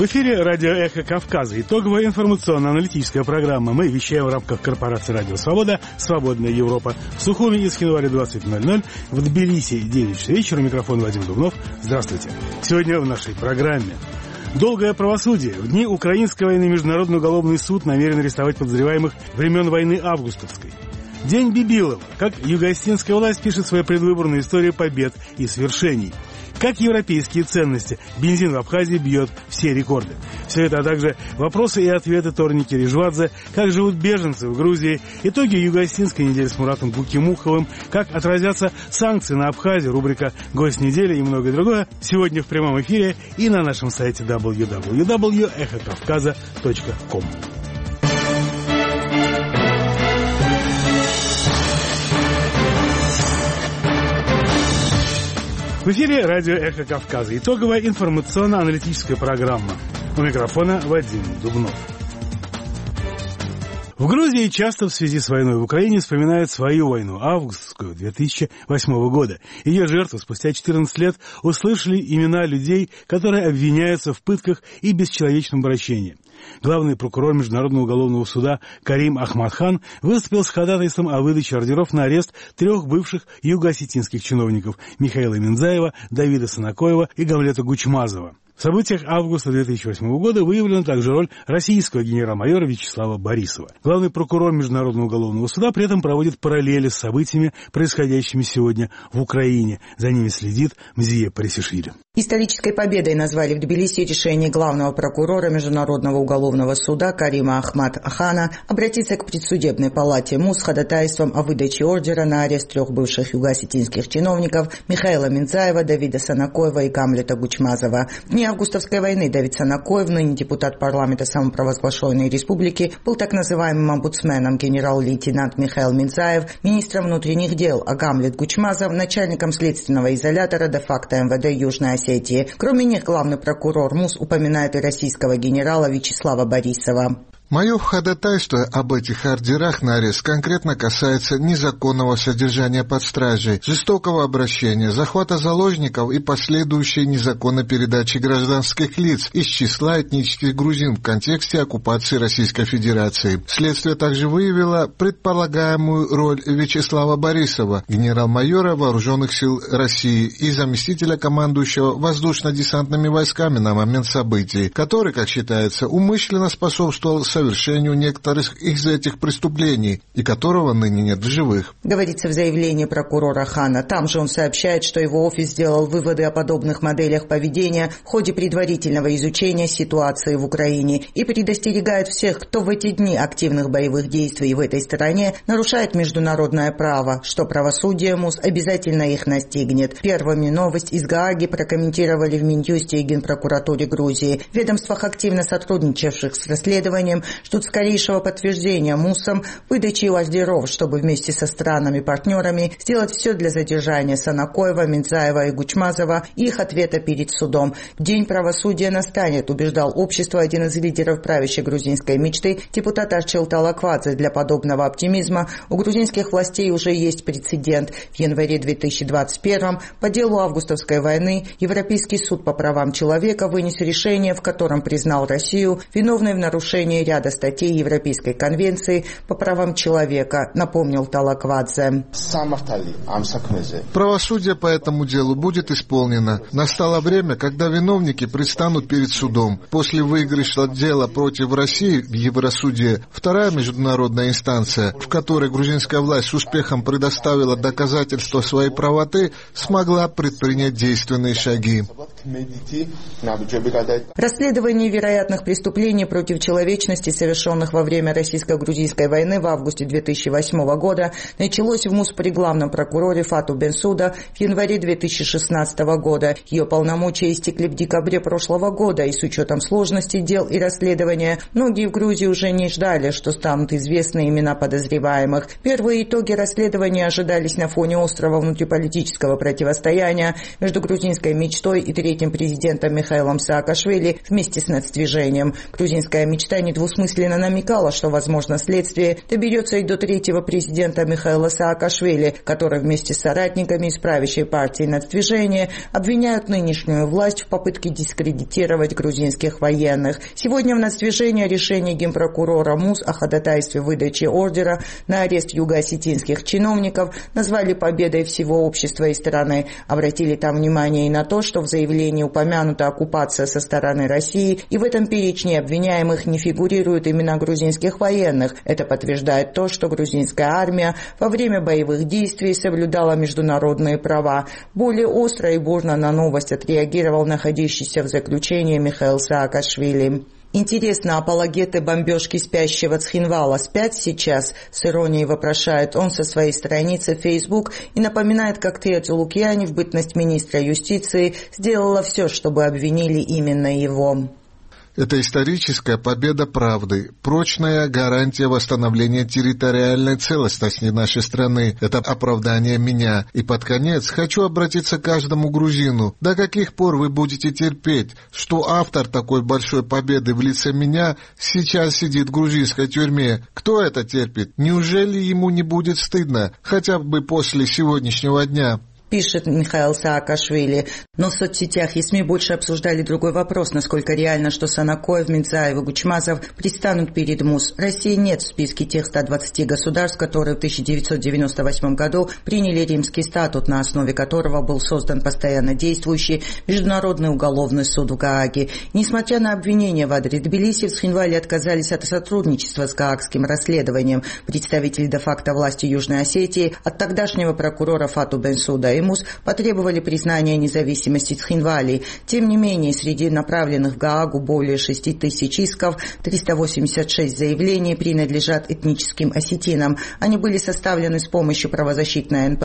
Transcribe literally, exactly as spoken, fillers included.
В эфире радио «Эхо Кавказа». Итоговая информационно-аналитическая программа. Мы вещаем в рамках корпорации «Радио Свобода», «Свободная Европа». В Сухуми и Схинваре двадцать ноль ноль. В Тбилиси девять часов вечера. Микрофон Вадим Дубнов. Здравствуйте. Сегодня в нашей программе. Долгое правосудие. В дни украинской войны Международный уголовный суд намерен арестовать подозреваемых времен войны августовской. День Бибилова. Как юго-осетинская власть пишет свою предвыборную историю побед и свершений. Как европейские ценности. Бензин в Абхазии бьет все рекорды. Все это, а также вопросы и ответы Торники Рижвадзе. Как живут беженцы в Грузии. Итоги юго-осетинской недели с Муратом Гукимуховым. Как отразятся санкции на Абхазию. Рубрика «Гость недели» и многое другое. Сегодня в прямом эфире и на нашем сайте дабл ю дабл ю дабл ю точка эхо кавказа точка ком. В эфире радио «Эхо Кавказа». Итоговая информационно-аналитическая программа. У микрофона Вадим Дубнов. В Грузии часто в связи с войной в Украине вспоминают свою войну, августовскую, две тысячи восьмого года. Ее жертвы спустя четырнадцать лет услышали имена людей, которые обвиняются в пытках и бесчеловечном обращении. Главный прокурор Международного уголовного суда Карим Ахмадхан выступил с ходатайством о выдаче ордеров на арест трех бывших юго-осетинских чиновников Михаила Минзаева, Давида Санакоева и Гамлета Гучмазова. В событиях августа две тысячи восьмого года выявлена также роль российского генерал-майора Вячеслава Борисова. Главный прокурор Международного уголовного суда при этом проводит параллели с событиями, происходящими сегодня в Украине. За ними следит Мзия Парисишвили. Исторической победой назвали в Тбилиси решение главного прокурора Международного уголовного суда Карима Ахмадхана обратиться к предсудебной палате МУС с ходатайством о выдаче ордера на арест трех бывших юго-осетинских чиновников Михаила Минзаева, Давида Санакоева и Гамлета Гучмазова. В дни августовской войны Давид Санакоев, ныне депутат парламента самопровозглашенной республики, был так называемым омбудсменом, генерал-лейтенант Михаил Минзаев, министром внутренних дел, а Гамлет Гучмазов начальником следственного изолятора де-факто эм вэ дэ Южной Осетии. Кроме них, главный прокурор МУС упоминает и российского генерала Вячеслава Борисова. Мое ходатайство об этих ордерах на арест конкретно касается незаконного содержания под стражей, жестокого обращения, захвата заложников и последующей незаконной передачи гражданских лиц из числа этнических грузин в контексте оккупации Российской Федерации. Следствие также выявило предполагаемую роль Вячеслава Борисова, генерал-майора Вооруженных сил России и заместителя командующего воздушно-десантными войсками на момент событий, который, как считается, умышленно способствовал совершению некоторых из этих преступлений, и которого ныне нет в живых. Говорится в заявлении прокурора Хана. Там же он сообщает, что его офис сделал выводы о подобных моделях поведения в ходе предварительного изучения ситуации в Украине и предостерегает всех, кто в эти дни активных боевых действий в этой стране нарушает международное право, что правосудие МУС обязательно их настигнет. Первыми новость из Гааги прокомментировали в Минюсте и Генпрокуратуре Грузии. В ведомствах, активно сотрудничавших с расследованием, ждут скорейшего подтверждения МУСом выдачи ордеров, чтобы вместе со странами-партнерами сделать все для задержания Санакоева, Минзаева и Гучмазова и их ответа перед судом. День правосудия настанет, убеждал общество один из лидеров правящей грузинской мечты, депутат Арчил Талаквадзе. Для подобного оптимизма у грузинских властей уже есть прецедент. В январе две тысячи двадцать первого по делу августовской войны Европейский суд по правам человека вынес решение, в котором признал Россию виновной в нарушении ряда статей Европейской конвенции по правам человека, напомнил Талаквадзе. Правосудие по этому делу будет исполнено. Настало время, когда виновники предстанут перед судом. После выигрыша дела против России в Евросуде вторая международная инстанция, в которой грузинская власть с успехом предоставила доказательства своей правоты, смогла предпринять действенные шаги. Расследование вероятных преступлений против человечности, совершенных во время российско-грузинской войны в августе две тысячи восьмого года, началось в МУС при главном прокуроре Фату Бенсуда в январе две тысячи шестнадцатого года. Ее полномочия истекли в декабре прошлого года, и с учетом сложности дел и расследования, многие в Грузии уже не ждали, что станут известны имена подозреваемых. Первые итоги расследования ожидались на фоне острого внутриполитического противостояния между грузинской мечтой и третьей третьим президентом Михаилом Саакашвили вместе с нацдвижением. Грузинская мечта недвусмысленно намекала, что, возможно, следствие доберется и до третьего президента Михаила Саакашвили, который вместе с соратниками из правящей партии нацдвижения обвиняют нынешнюю власть в попытке дискредитировать грузинских военных. Сегодня в нацдвижении решение генпрокурора МУС о ходатайстве выдачи ордера на арест юго-осетинских чиновников назвали победой всего общества и страны. Обратили там внимание и на то, что в заявлении упомянута оккупация со стороны России, и в этом перечне обвиняемых не фигурируют имена грузинских военных. Это подтверждает то, что грузинская армия во время боевых действий соблюдала международные права. Более остро и бурно на новость отреагировал находящийся в заключении Михаил Саакашвили. Интересно, апологеты бомбежки спящего Цхинвала спят сейчас? С иронией вопрошает он со своей страницы в Facebook и напоминает, как Теодор Лукьяни в бытность министра юстиции сделала все, чтобы обвинили именно его. Это историческая победа правды, прочная гарантия восстановления территориальной целостности нашей страны. Это оправдание меня. И под конец хочу обратиться к каждому грузину. До каких пор вы будете терпеть, что автор такой большой победы в лице меня сейчас сидит в грузинской тюрьме? Кто это терпит? Неужели ему не будет стыдно, хотя бы после сегодняшнего дня? Пишет Михаил Саакашвили. Но в соцсетях и СМИ больше обсуждали другой вопрос, насколько реально, что Санакоев, Минцаев и Гучмазов предстанут перед МУС. России нет в списке тех ста двадцати государств, которые в тысяча девятьсот девяносто восьмом году приняли Римский статут, на основе которого был создан постоянно действующий Международный уголовный суд в Гааге. Несмотря на обвинения в адрес Тбилиси, в Цхинвале отказались от сотрудничества с гаагским расследованием. Представители де-факто власти Южной Осетии от тогдашнего прокурора Фату Бенсуда и МУС потребовали признания независимости Цхинвали. Тем не менее, среди направленных в Гаагу более шести тысяч исков, триста восемьдесят шесть заявлений принадлежат этническим осетинам. Они были составлены с помощью правозащитной эн пэ